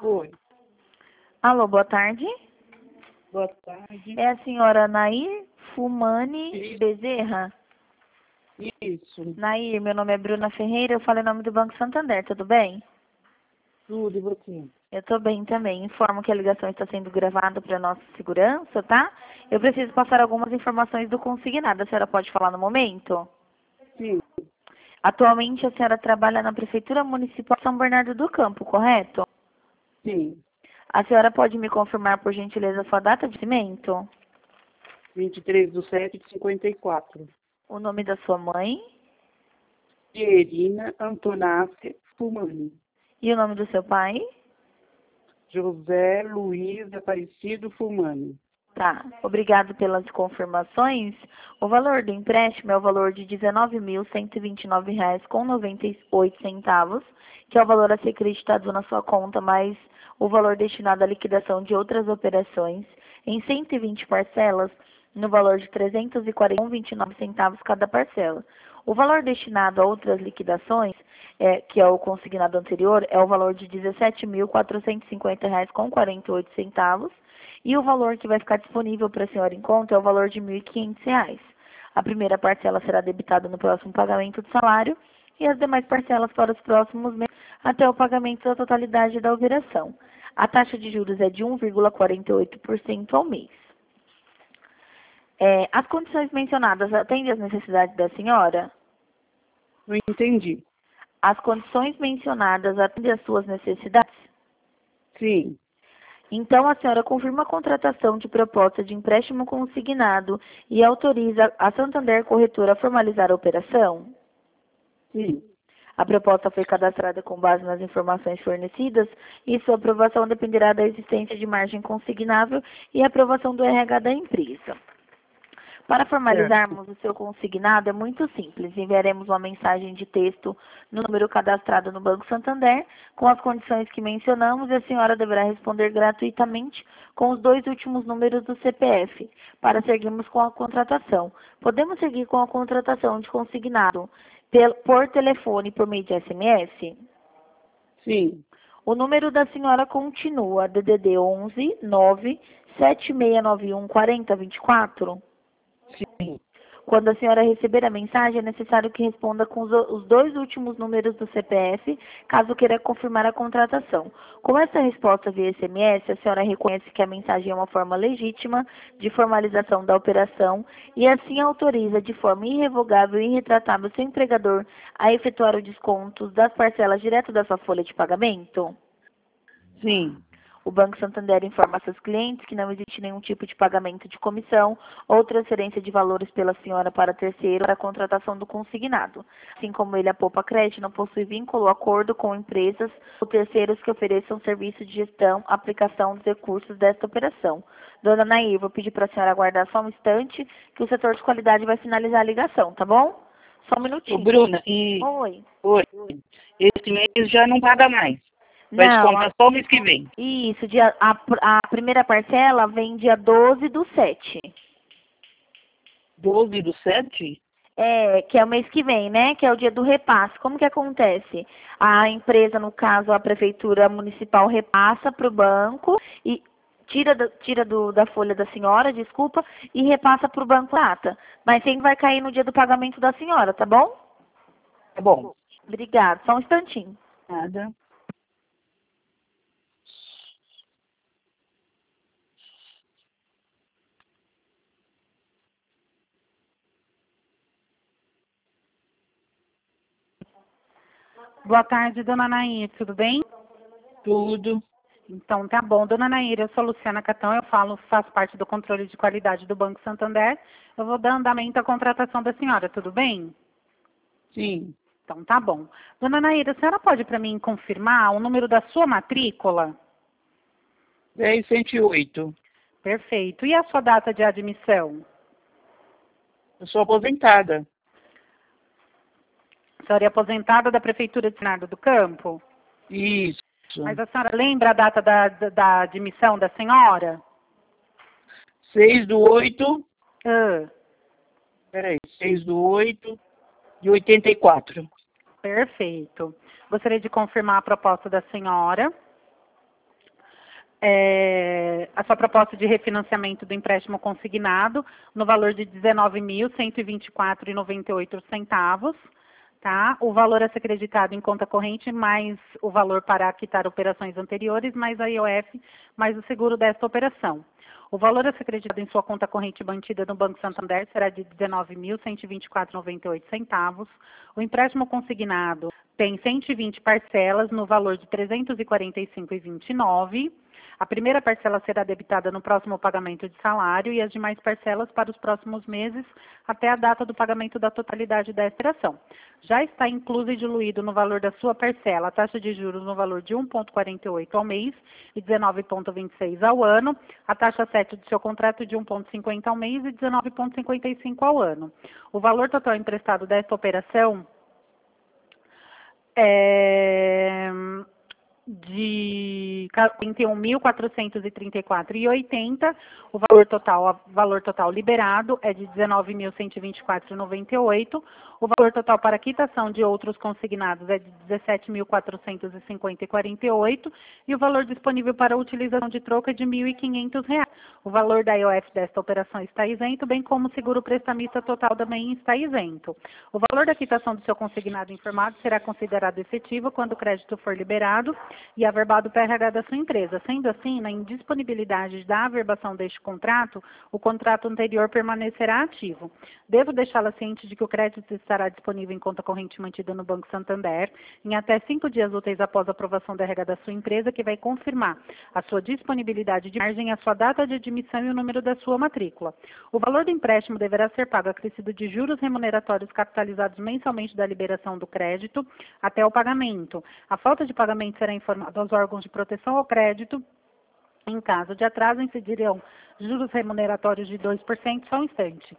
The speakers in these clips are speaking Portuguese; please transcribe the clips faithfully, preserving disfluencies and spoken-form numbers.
Oi, Alô, boa tarde. boa tarde. É a senhora Nair Fumani Isso. Bezerra? Isso, Nair, meu nome é Bruna Ferreira, eu falo em nome do Banco Santander, tudo bem? tudo e você? Eu tô bem também. Informo que a ligação está sendo gravada para nossa segurança, tá? Eu preciso passar algumas informações do consignado. A senhora pode falar no momento? Sim, Atualmente a senhora trabalha na Prefeitura Municipal de São Bernardo do Campo, correto? sim. A senhora pode me confirmar, por gentileza, sua data de nascimento? vinte e três de sete de cinquenta e quatro. O nome da sua mãe? Pierina Antonácia Fumani. E o nome do seu pai? José Luiz Aparecido Fumani. Tá, obrigado pelas confirmações. O valor do empréstimo é o valor de dezenove mil cento e vinte e nove reais com noventa e oito centavos, que é o valor a ser creditado na sua conta, mais o valor destinado à liquidação de outras operações em cento e vinte parcelas, no valor de trezentos e quarenta reais e vinte e nove centavos cada parcela. O valor destinado a outras liquidações, é, que é o consignado anterior, é o valor de dezessete mil quatrocentos e cinquenta reais com quarenta e oito centavos, e o valor que vai ficar disponível para a senhora em conta é o valor de mil e quinhentos reais. A primeira parcela será debitada no próximo pagamento do salário e as demais parcelas para os próximos meses até o pagamento da totalidade da operação. A taxa de juros é de um vírgula quarenta e oito por cento ao mês. É, as condições mencionadas atendem às necessidades da senhora? Não entendi. As condições mencionadas atendem às suas necessidades? Sim, Então, a senhora confirma a contratação de proposta de empréstimo consignado e autoriza a Santander Corretora a formalizar a operação? sim, A proposta foi cadastrada com base nas informações fornecidas e sua aprovação dependerá da existência de margem consignável e aprovação do R H da empresa. Para certo. formalizarmos o seu consignado é muito simples. Enviaremos uma mensagem de texto no número cadastrado no Banco Santander, com as condições que mencionamos, e a senhora deverá responder gratuitamente com os dois últimos números do C P F, para seguirmos com a contratação. Podemos seguir com a contratação de consignado por telefone por meio de S M S? Sim, O número da senhora continua D D D onze nove sete seis nove um quatro zero dois quatro? sim. Quando a senhora receber a mensagem, é necessário que responda com os, os dois últimos números do C P F, caso queira confirmar a contratação. Com essa resposta via S M S, a senhora reconhece que a mensagem é uma forma legítima de formalização da operação e assim autoriza de forma irrevogável e irretratável seu empregador a efetuar o desconto das parcelas direto da sua folha de pagamento? Sim, O Banco Santander informa a seus clientes que não existe nenhum tipo de pagamento de comissão ou transferência de valores pela senhora para terceiro para a contratação do consignado. Assim como ele, a Poupa Crédito não possui vínculo ou acordo com empresas ou terceiros que ofereçam serviço de gestão, aplicação dos recursos desta operação. Dona Nair, vou pedir para a senhora aguardar só um instante que o setor de qualidade vai finalizar a ligação, tá bom? Só um Ô, minutinho. Bruna, e Oi. oi, esse mês já não paga mais. Vai Não, descontar só o mês que vem. isso, dia, a, a primeira parcela vem dia doze do sete. doze do sete? É, que é o mês que vem, né? Que é o dia do repasse. Como que acontece? A empresa, no caso, a prefeitura municipal repassa para o banco e tira, do, tira do, da folha da senhora, desculpa, e repassa para o banco data. Mas sempre vai cair no dia do pagamento da senhora, tá bom? Tá bom. Obrigada. Só um instantinho. Nada. Boa tarde, dona Nair, tudo bem? Tudo. Então, tá bom. Dona Nair, eu sou Luciana Catão, eu falo, faço parte do controle de qualidade do Banco Santander. Eu vou dar andamento à contratação da senhora, tudo bem? Sim. Então, tá bom. Dona Nair, a senhora pode para mim confirmar o número da sua matrícula? dez cento e oito. Perfeito. E a sua data de admissão? Eu sou aposentada. A senhora é aposentada da Prefeitura de Bernardo do Campo? Isso. Mas a senhora lembra a data da, da, da admissão da senhora? seis do oito. Ah, Peraí. seis do oito de oitenta e quatro. perfeito. Gostaria de confirmar a proposta da senhora. é, a sua proposta de refinanciamento do empréstimo consignado no valor de dezenove mil cento e vinte e quatro reais e noventa e oito centavos. Tá? O valor a ser creditado em conta corrente, mais o valor para quitar operações anteriores, mais a I O F, mais o seguro desta operação. O valor a ser creditado em sua conta corrente mantida no Banco Santander será de dezenove mil cento e vinte e quatro reais e noventa e oito centavos. O empréstimo consignado tem cento e vinte parcelas no valor de trezentos e quarenta e cinco reais e vinte e nove centavos. A primeira parcela será debitada no próximo pagamento de salário e as demais parcelas para os próximos meses até a data do pagamento da totalidade da operação. Já está incluso e diluído no valor da sua parcela a taxa de juros no valor de um vírgula quarenta e oito ao mês e dezenove vírgula vinte e seis ao ano, a taxa sete do seu contrato de um vírgula cinquenta ao mês e dezenove vírgula cinquenta e cinco ao ano. O valor total emprestado desta operação é de quarenta e um mil quatrocentos e trinta e quatro reais e oitenta centavos, o valor total, o valor total liberado é de dezenove mil cento e vinte e quatro reais e noventa e oito centavos, o valor total para quitação de outros consignados é de dezessete mil quatrocentos e cinquenta reais e quarenta e oito centavos e o valor disponível para utilização de troca é de mil e quinhentos reais. O valor da I O F desta operação está isento, bem como o seguro prestamista total também está isento. O valor da quitação do seu consignado informado será considerado efetivo quando o crédito for liberado e averbado para R H da sua empresa. Sendo assim, na indisponibilidade da averbação deste contrato, o contrato anterior permanecerá ativo. Devo deixá-la ciente de que o crédito estará disponível em conta corrente mantida no Banco Santander em até cinco dias úteis após a aprovação da R H da sua empresa, que vai confirmar a sua disponibilidade de margem, a sua data de admissão e o número da sua matrícula. O valor do empréstimo deverá ser pago acrescido de juros remuneratórios capitalizados mensalmente da liberação do crédito até o pagamento. A falta de pagamento será informado aos órgãos de proteção ao crédito. Em caso de atraso, incidirão juros remuneratórios de dois por cento, só um instante.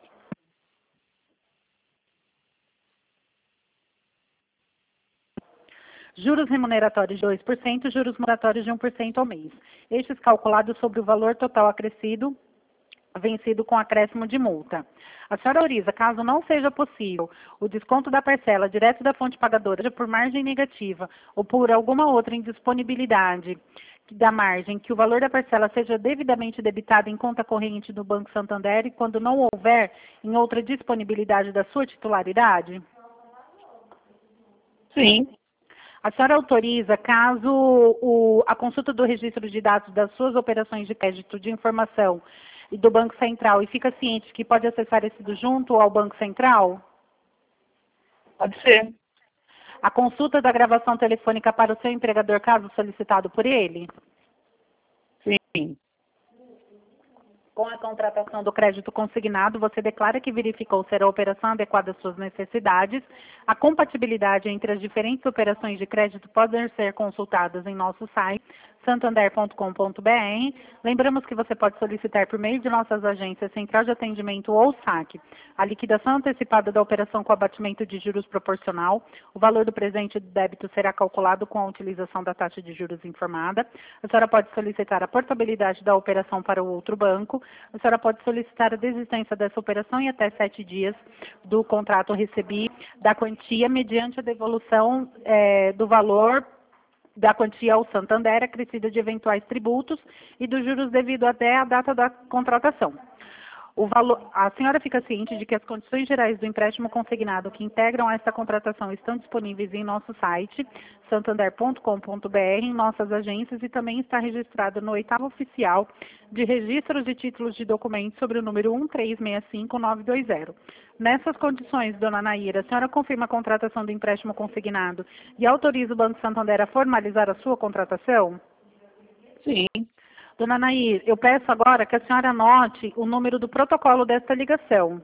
Juros remuneratórios de dois por cento, juros moratórios de um por cento ao mês. Estes calculados sobre o valor total acrescido, vencido com acréscimo de multa. A senhora autoriza, caso não seja possível, o desconto da parcela direto da fonte pagadora por margem negativa ou por alguma outra indisponibilidade da margem, que o valor da parcela seja devidamente debitado em conta corrente do Banco Santander e quando não houver em outra disponibilidade da sua titularidade? Sim. A senhora autoriza, caso o, a consulta do registro de dados das suas operações de crédito de informação e do Banco Central e fica ciente que pode acessar esse junto ao Banco Central? Pode ser. A consulta da gravação telefônica para o seu empregador, caso solicitado por ele? Sim. Com a contratação do crédito consignado, você declara que verificou ser a operação adequada às suas necessidades. A compatibilidade entre as diferentes operações de crédito podem ser consultadas em nosso site, santander ponto com ponto br. Lembramos que você pode solicitar por meio de nossas agências Central de Atendimento ou SAC a liquidação antecipada da operação com abatimento de juros proporcional. O valor do presente do débito será calculado com a utilização da taxa de juros informada. A senhora pode solicitar a portabilidade da operação para o outro banco. A senhora pode solicitar a desistência dessa operação em até sete dias do contrato recebido da quantia mediante a devolução é, do valor da quantia ao Santander, acrescida de eventuais tributos e dos juros devido até a data da contratação. O valor, a senhora fica ciente de que as condições gerais do empréstimo consignado que integram esta contratação estão disponíveis em nosso site, santander ponto com ponto br, em nossas agências e também está registrado no oitavo oficial de registros de títulos de documentos sobre o número um três seis cinco nove dois zero. Nessas condições, dona Naira, a senhora confirma a contratação do empréstimo consignado e autoriza o Banco Santander a formalizar a sua contratação? Sim. Dona Nair, eu peço agora que a senhora anote o número do protocolo desta ligação.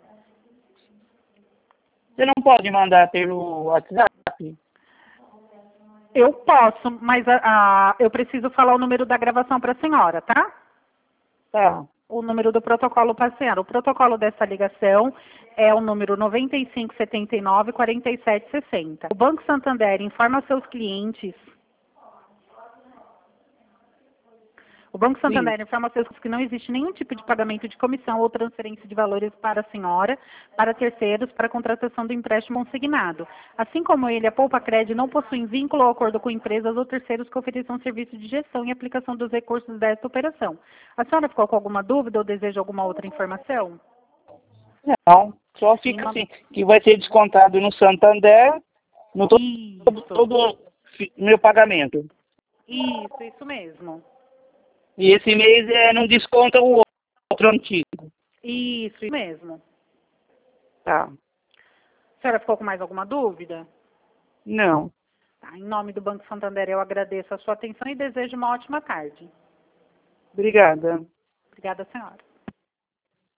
Você não pode mandar pelo WhatsApp? Eu posso, mas a, a, eu preciso falar o número da gravação para a senhora, tá? Tá. O número do protocolo para a senhora. O protocolo dessa ligação é o número nove cinco sete nove, quatro sete seis zero. O Banco Santander informa seus clientes... O O Banco Santander informa aos seus clientes que não existe nenhum tipo de pagamento de comissão ou transferência de valores para a senhora, para terceiros, para a contratação do empréstimo consignado. Assim como ele, a Poupa Cred não possui vínculo ou acordo com empresas ou terceiros que ofereçam serviço de gestão e aplicação dos recursos desta operação. A senhora ficou com alguma dúvida ou deseja alguma outra informação? Não, só fica Sim, assim, que vai ser descontado no Santander, no todo, Isso, todo meu pagamento. isso, isso mesmo. E esse mês é, não desconta o outro antigo. Isso, isso mesmo. Tá. A senhora ficou com mais alguma dúvida? Não. Tá, em nome do Banco Santander, eu agradeço a sua atenção e desejo uma ótima tarde. Obrigada. Obrigada, senhora.